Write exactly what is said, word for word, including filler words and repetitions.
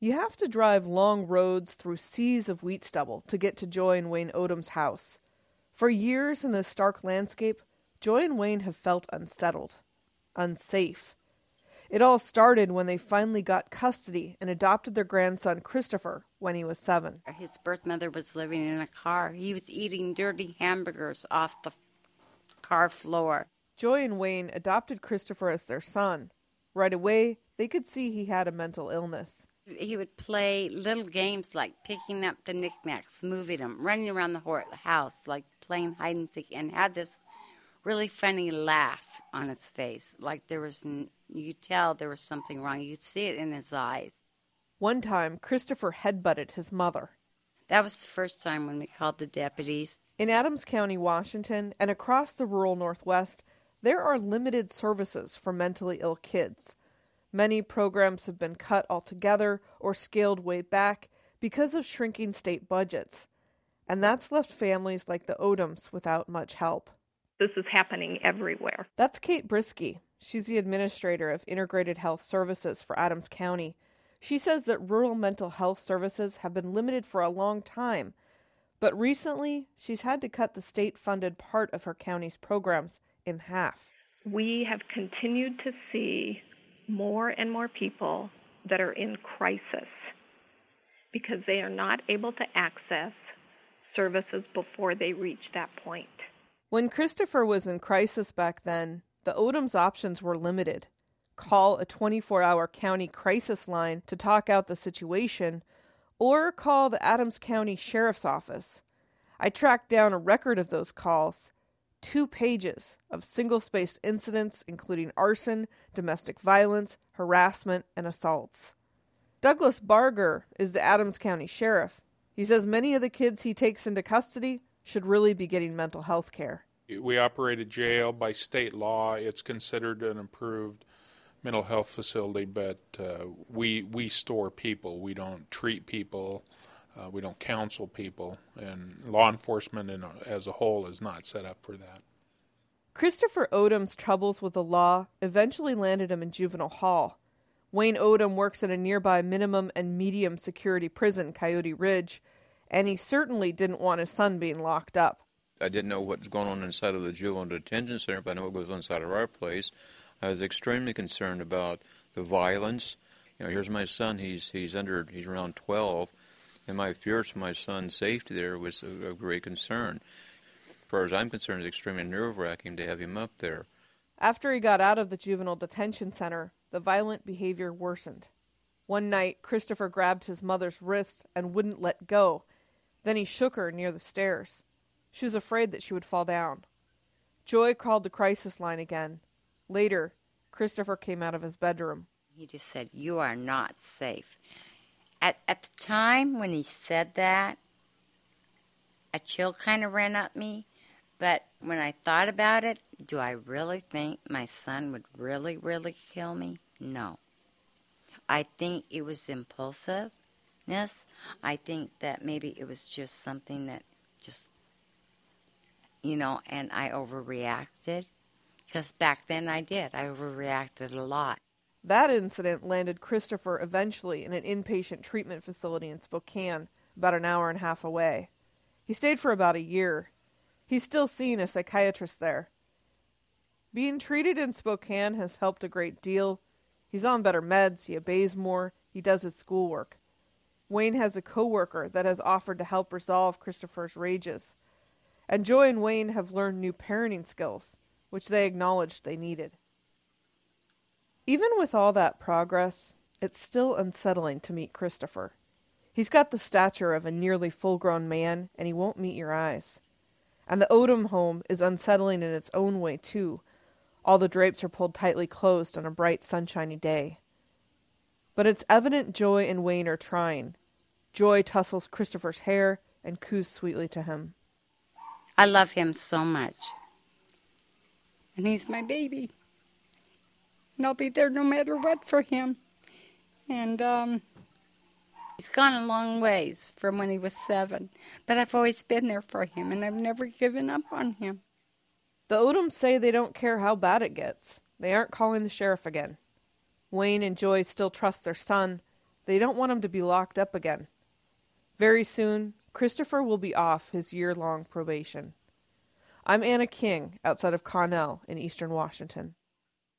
You have to drive long roads through seas of wheat stubble to get to Joy and Wayne Odom's house. For years in this stark landscape, Joy and Wayne have felt unsettled, unsafe. It all started when they finally got custody and adopted their grandson Christopher when he was seven. His birth mother was living in a car. He was eating dirty hamburgers off the car floor. Joy and Wayne adopted Christopher as their son. Right away, they could see he had a mental illness. He would play little games like picking up the knickknacks, moving them, running around the house like playing hide and seek, and had this really funny laugh on his face. Like there was, you could tell there was something wrong. You could see it in his eyes. One time, Christopher headbutted his mother. That was the first time when we called the deputies. In Adams County, Washington, and across the rural Northwest, there are limited services for mentally ill kids. Many programs have been cut altogether or scaled way back because of shrinking state budgets. And that's left families like the Odoms without much help. This is happening everywhere. That's Kate Brisky. She's the administrator of Integrated Health Services for Adams County. She says that rural mental health services have been limited for a long time, but recently she's had to cut the state-funded part of her county's programs in half. We have continued to see more and more people that are in crisis because they are not able to access services before they reach that point. When Christopher was in crisis back then, the Odoms' options were limited. Call a twenty-four hour county crisis line to talk out the situation, or call the Adams County Sheriff's Office. I tracked down a record of those calls. Two pages of single-spaced incidents including arson, domestic violence, harassment, and assaults. Douglas Barger is the Adams County Sheriff. He says many of the kids he takes into custody should really be getting mental health care. We operate a jail by state law. It's considered an improved mental health facility, but uh, we we store people. We don't treat people. Uh, we don't counsel people, and law enforcement in a, as a whole is not set up for that. Christopher Odom's troubles with the law eventually landed him in juvenile hall. Wayne Odom works at a nearby minimum and medium security prison, Coyote Ridge, and he certainly didn't want his son being locked up. I didn't know what was going on inside of the juvenile detention center, but I know what goes on inside of our place. I was extremely concerned about the violence. You know, here's my son, he's he's under, he's around twelve. And my fears for my son's safety there was a, a great concern. As far as I'm concerned, it's extremely nerve-wracking to have him up there. After he got out of the juvenile detention center, the violent behavior worsened. One night, Christopher grabbed his mother's wrist and wouldn't let go. Then he shook her near the stairs. She was afraid that she would fall down. Joy called the crisis line again. Later, Christopher came out of his bedroom. He just said, "You are not safe." At at the time when he said that, a chill kind of ran up me. But when I thought about it, do I really think my son would really, really kill me? No. I think it was impulsiveness. I think that maybe it was just something that just, you know, and I overreacted. Because back then I did. I overreacted a lot. That incident landed Christopher eventually in an inpatient treatment facility in Spokane, about an hour and a half away. He stayed for about a year. He's still seeing a psychiatrist there. Being treated in Spokane has helped a great deal. He's on better meds, he obeys more, he does his schoolwork. Wayne has a coworker that has offered to help resolve Christopher's rages. And Joy and Wayne have learned new parenting skills, which they acknowledged they needed. Even with all that progress, it's still unsettling to meet Christopher. He's got the stature of a nearly full-grown man, and he won't meet your eyes. And the Odom home is unsettling in its own way, too. All the drapes are pulled tightly closed on a bright, sunshiny day. But it's evident Joy and Wayne are trying. Joy tussles Christopher's hair and coos sweetly to him. I love him so much. And he's my baby. And I'll be there no matter what for him. And um, he's gone a long ways from when he was seven. But I've always been there for him, and I've never given up on him. The Odoms say they don't care how bad it gets. They aren't calling the sheriff again. Wayne and Joy still trust their son, They don't want him to be locked up again. Very soon, Christopher will be off his year-long probation. I'm Anna King, outside of Connell in eastern Washington.